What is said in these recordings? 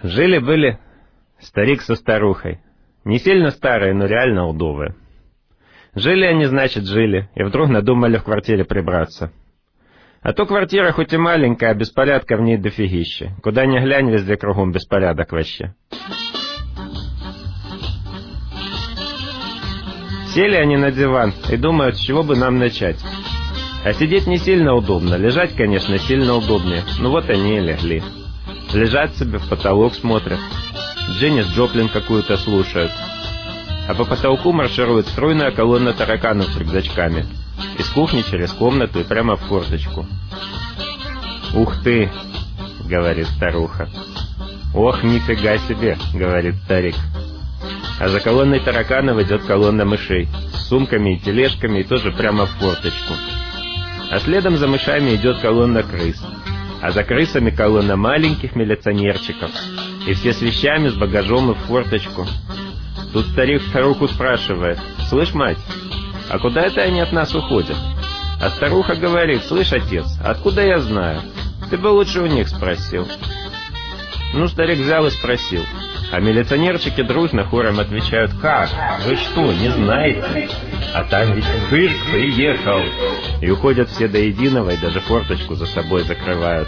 Жили-были старик со старухой. Не сильно старые, но реально удовые. Жили они, значит, жили, и вдруг надумали в квартире прибраться. А то квартира хоть и маленькая, а беспорядка в ней дофигища. Куда ни глянь, везде кругом беспорядок вообще. Сели они на диван и думают, с чего бы нам начать. А сидеть не сильно удобно, лежать, конечно, сильно удобнее. Ну вот они и легли. Лежат себе, в потолок смотрят. Дженнис Джоплин какую-то слушают. А по потолку марширует стройная колонна тараканов с рюкзачками. Из кухни через комнату и прямо в форточку. «Ух ты!» — говорит старуха. «Ох, нифига себе!» — говорит старик. А за колонной тараканов идет колонна мышей. С сумками и тележками и тоже прямо в форточку. А следом за мышами идет колонна крыс. А за крысами колонна маленьких милиционерчиков. И все с вещами, с багажом и в форточку. Тут старик старуху спрашивает: «Слышь, мать, а куда это они от нас уходят?» А старуха говорит: «Слышь, отец, откуда я знаю? Ты бы лучше у них спросил». Ну, старик взял и спросил. А милиционерчики дружно хором отвечают: «Как? Вы что, не знаете? А там ведь цирк приехал!» И уходят все до единого, и даже форточку за собой закрывают.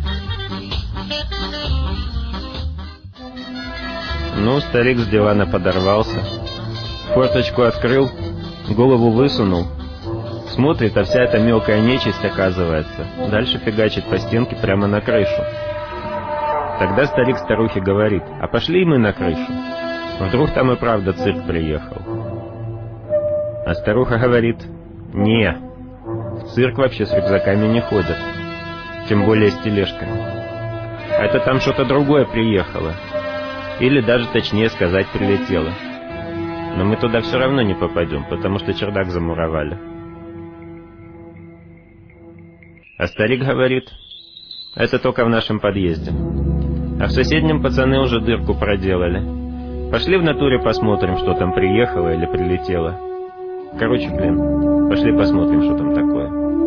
Ну, старик с дивана подорвался, форточку открыл, голову высунул. Смотрит, а вся эта мелкая нечисть, оказывается, дальше фигачит по стенке прямо на крышу. Тогда старик старухе говорит: «А пошли мы на крышу. Вдруг там и правда цирк приехал». А старуха говорит: «Не, в цирк вообще с рюкзаками не ходят, тем более с тележками. Это там что-то другое приехало. Или даже точнее сказать, прилетело. Но мы туда все равно не попадем, потому что чердак замуровали». А старик говорит: «Это только в нашем подъезде. А в соседнем пацаны уже дырку проделали. Пошли в натуре посмотрим, что там приехало или прилетело. Короче, пошли посмотрим, что там такое».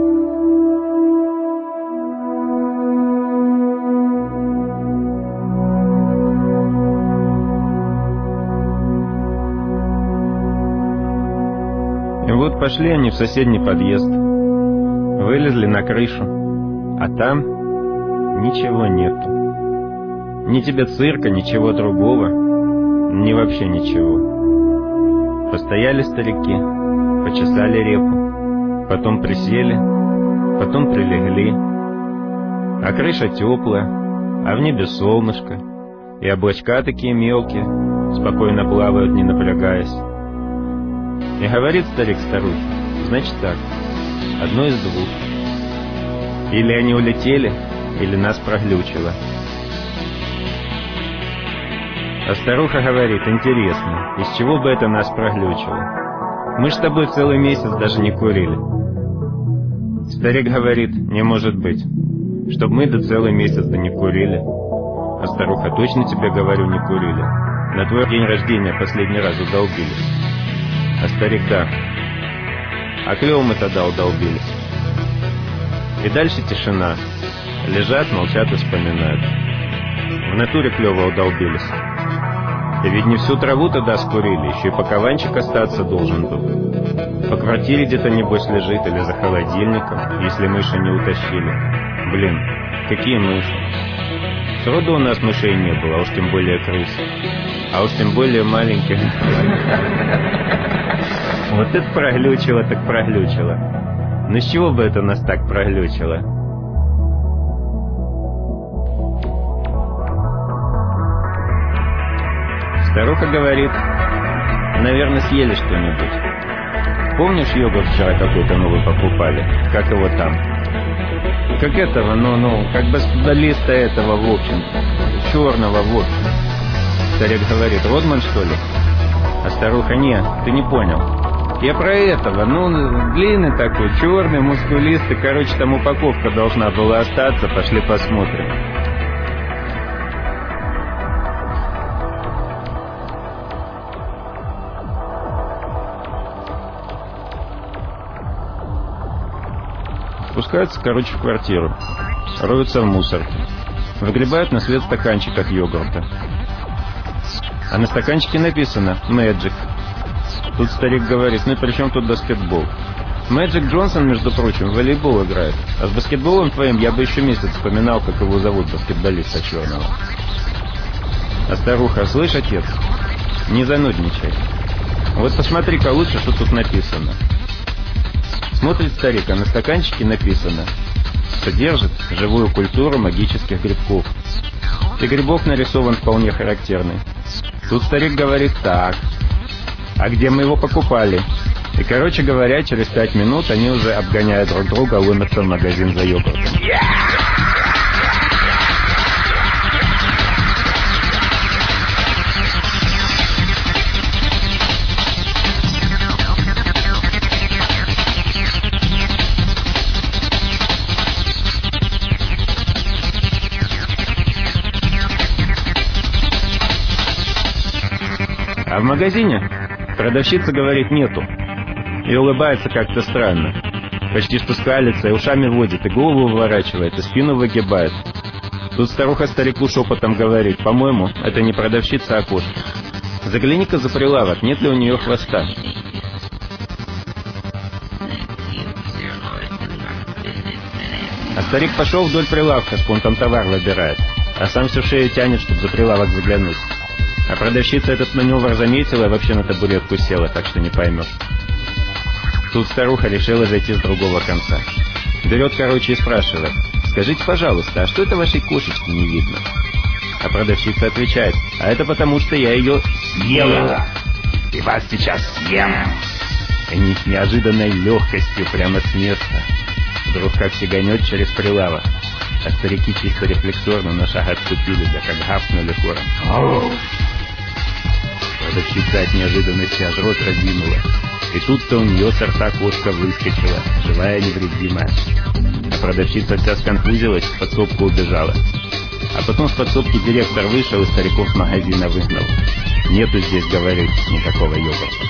И вот пошли они в соседний подъезд. Вылезли на крышу. А там ничего нету. Ни тебе цирка, ничего другого, ни вообще ничего. Постояли старики, почесали репу, потом присели, потом прилегли. А крыша теплая, а в небе солнышко, и облачка такие мелкие, спокойно плавают, не напрягаясь. И говорит старик старухе: «Значит так, одно из двух. Или они улетели, или нас проглючило». А старуха говорит: «Интересно, из чего бы это нас проглючило? Мы ж с тобой целый месяц даже не курили». Старик говорит: «Не может быть, чтоб мы целый месяц не курили». А старуха: «Точно тебе говорю, не курили. На твой день рождения последний раз удолбились». А старик: «Да. А клево мы тогда удолбились». И дальше тишина. Лежат, молчат и вспоминают. В натуре клево удолбились. И ведь не всю траву тогда скурили, еще и пакованчик остаться должен был. По квартире где-то небось лежит или за холодильником, если мыши не утащили. Какие мыши? Сроду у нас мышей не было, а уж тем более крыс. А уж тем более маленьких. Вот это проглючило так проглючило. Ну с чего бы это нас так проглючило? Старуха говорит: «Наверное, съели что-нибудь. Помнишь, йогурт вчера какой-то новый покупали? Как его там? Как этого, как баскетболиста этого, в общем-то. Черного, в общем». Старик говорит: «Родман, что ли?» А старуха: «Не, ты не понял. Я про этого, длинный такой, черный, мускулистый. Короче, там упаковка должна была остаться. Пошли посмотрим». Спускаются, в квартиру. Роются в мусорке. Выгребают на свет стаканчик от йогурта. А на стаканчике написано «Magic». Тут старик говорит: ну и при чем тут баскетбол? Мэджик Джонсон, между прочим, в волейбол играет. А с баскетболом твоим я бы еще месяц вспоминал, как его зовут, баскетболиста черного. А старуха: слышь, отец, не занудничай. Вот посмотри-ка лучше, что тут написано. Смотрит старик, а на стаканчике написано: содержит живую культуру магических грибков. И грибов нарисован вполне характерный. Тут старик говорит: так, а где мы его покупали? И, короче говоря, через 5 минут они уже, обгоняя друг друга, ломятся в магазин за йогуртом. А в магазине продавщица говорит: нету. И улыбается как-то странно. Почти что скалится, и ушами водит, и голову выворачивает, и спину выгибает. Тут старуха старику шепотом говорит: по-моему, это не продавщица, а кошка. Загляни-ка за прилавок, нет ли у нее хвоста. А старик пошел вдоль прилавка, он там товар выбирает, а сам всю шею тянет, чтобы за прилавок заглянуть. А продавщица этот маневр заметила и вообще на табуретку села, так что не поймешь. Тут старуха решила зайти с другого конца. Берет, короче, и спрашивает: скажите, пожалуйста, а что это вашей кошечки не видно? А продавщица отвечает: а это потому, что я ее съела. И вас сейчас съем. Они с неожиданной легкостью прямо с места вдруг как сиганет через прилавок. А старики чисто рефлекторно на шаг отступили, да как гавкнули хором. Продавщица от неожиданности аж рот разинула. И тут-то у нее с рта кошка выскочила, живая и невредимая. А продавщица вся сконфузилась, в подсобку убежала. А потом с подсобки директор вышел и стариков с магазина выгнал. Нету здесь, говорит, никакого йогурта.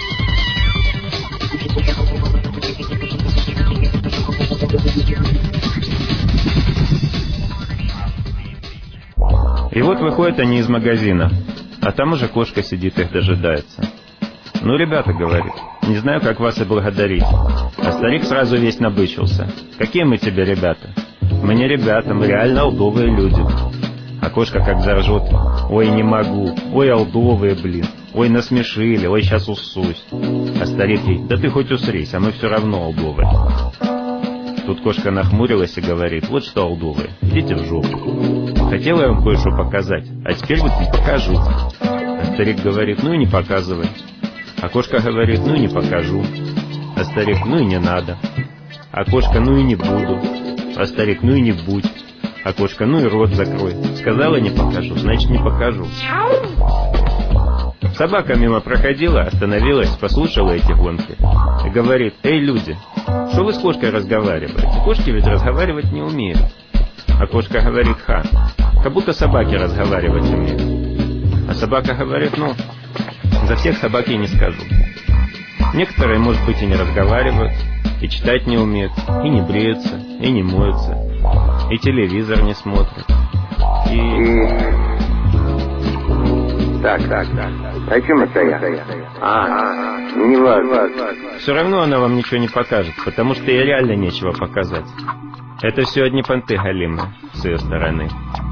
И вот выходят они из магазина, а там уже кошка сидит, их дожидается. Ну, ребята, говорит, не знаю, как вас и благодарить. А старик сразу весь набычился. Какие мы тебе ребята? Мы не ребята, мы реально олдовые люди. А кошка как заржет: ой, не могу, ой, олдовые, блин, ой, насмешили, ой, сейчас уссусь. А старик ей: да ты хоть усрись, а мы все равно олдовые. Тут кошка нахмурилась и говорит: вот что, олдовые, идите в жопу. Хотела я вам кое-что показать, а теперь вот не покажу. А старик говорит: ну и не показывай. А кошка говорит: ну и не покажу. А старик: ну и не надо. А кошка: ну и не буду. А старик: ну и не будь. А кошка: ну и рот закрой. Сказала не покажу, значит не покажу. Собака мимо проходила, остановилась, послушала эти гонки и говорит: эй, люди, что вы с кошкой разговариваете? Кошки ведь разговаривать не умеют. А кошка говорит: ха, как будто собаки разговаривать умеют. А собака говорит: ну, за всех собак я не скажу. Некоторые, может быть, и не разговаривают, и читать не умеют, и не бреются, и не моются, и телевизор не смотрят, и... Так. О чем это я? Не важно. Все равно она вам ничего не покажет, потому что ей реально нечего показать. Это все одни понты галимые с ее стороны.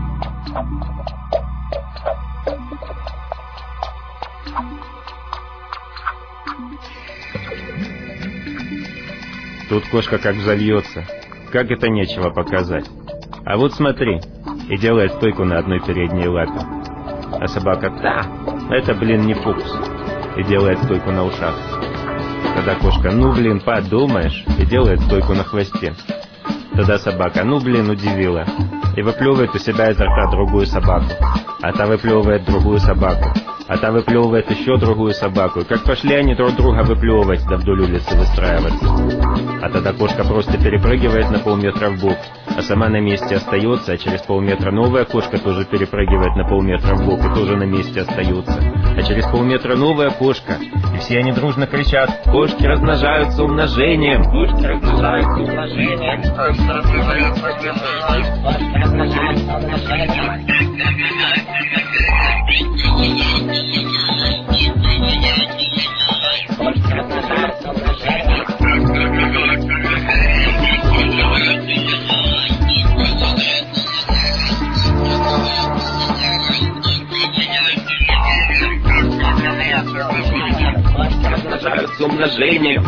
Тут кошка как взольется. Как это нечего показать? А вот смотри. И делает стойку на одной передней лапе. А собака: да, это, блин, не фокус. И делает стойку на ушах. Тогда кошка: ну, блин, подумаешь. И делает стойку на хвосте. Тогда собака: ну, блин, удивила. И выплевывает у себя изо рта другую собаку. А та выплевывает другую собаку. А та выплевывает еще другую собаку. И как пошли они друг друга выплевывать, да вдоль улицы выстраиваться. А тогда кошка просто перепрыгивает на полметра вбок а сама на месте остается, а через полметра новая кошка тоже перепрыгивает на полметра в бок и тоже на месте остается. А через полметра новая кошка, и все они дружно кричат: «Кошки размножаются умножением! Кошки размножаются умножением! Кошки размножаются умножением!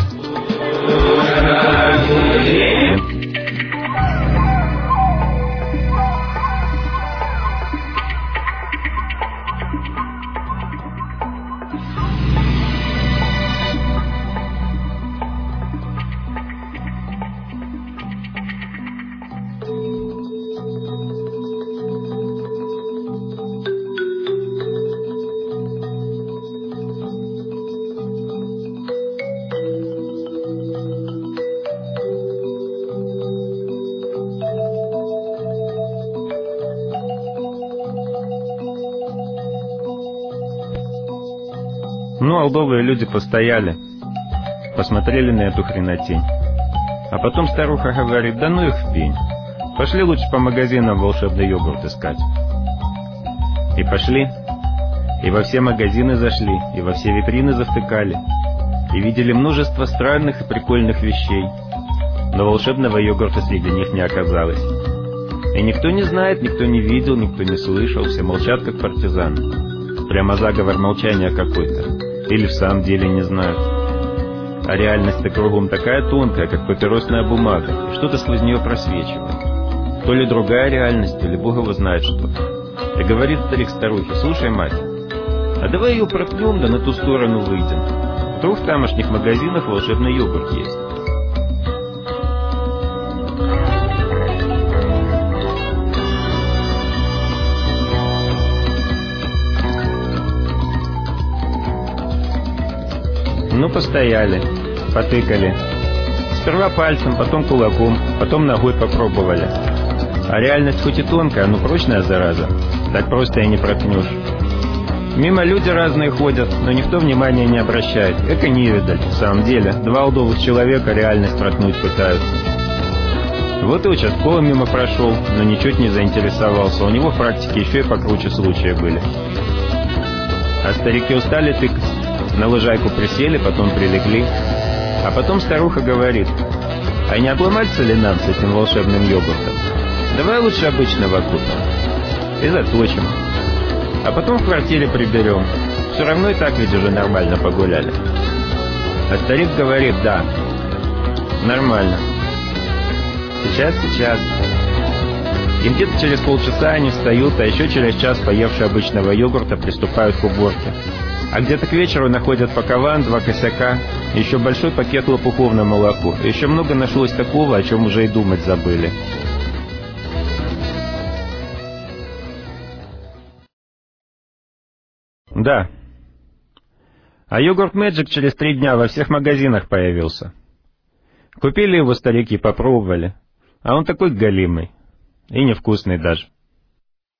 Ну, алдовые люди постояли, посмотрели на эту хренотень. А потом старуха говорит: да ну их в пень. Пошли лучше по магазинам волшебный йогурт искать. И пошли. И во все магазины зашли, и во все витрины завтыкали. И видели множество странных и прикольных вещей. Но волшебного йогурта среди них не оказалось. И никто не знает, никто не видел, никто не слышал, все молчат как партизаны. Прямо заговор молчания какой-то. Или в самом деле не знают. А реальность-то кругом такая тонкая, как папиросная бумага, и что-то сквозь нее просвечивает. То ли другая реальность, то ли Бог его знает что. И говорит старик старухе: слушай, мать, а давай ее пропнем, да на ту сторону выйдем. Вдруг в тамошних магазинах волшебный йогурт есть. Ну, постояли, потыкали. Сперва пальцем, потом кулаком, потом ногой попробовали. А реальность хоть и тонкая, но прочная зараза. Так просто и не проткнешь. Мимо люди разные ходят, но никто внимания не обращает. Эко невидаль, в самом деле. Два алдовых человека реальность проткнуть пытаются. Вот и участковый мимо прошел, но ничуть не заинтересовался. У него в практике еще и покруче случаи были. А старики устали тыкать. На лужайку присели, потом прилегли. А потом старуха говорит: а не обломаться ли нам с этим волшебным йогуртом? Давай лучше обычного купим и заточим. А потом в квартире приберем. Все равно и так ведь уже нормально погуляли. А старик говорит: да, нормально. Сейчас. И где-то через полчаса они встают, а еще через час, поевшие обычного йогурта, приступают к уборке. А где-то к вечеру находят пакован, 2 косяка, еще большой пакет лопухов на молоко. И еще много нашлось такого, о чем уже и думать забыли. Да. А йогурт Мэджик через 3 дня во всех магазинах появился. Купили его старики, попробовали. А он такой галимый. И невкусный даже.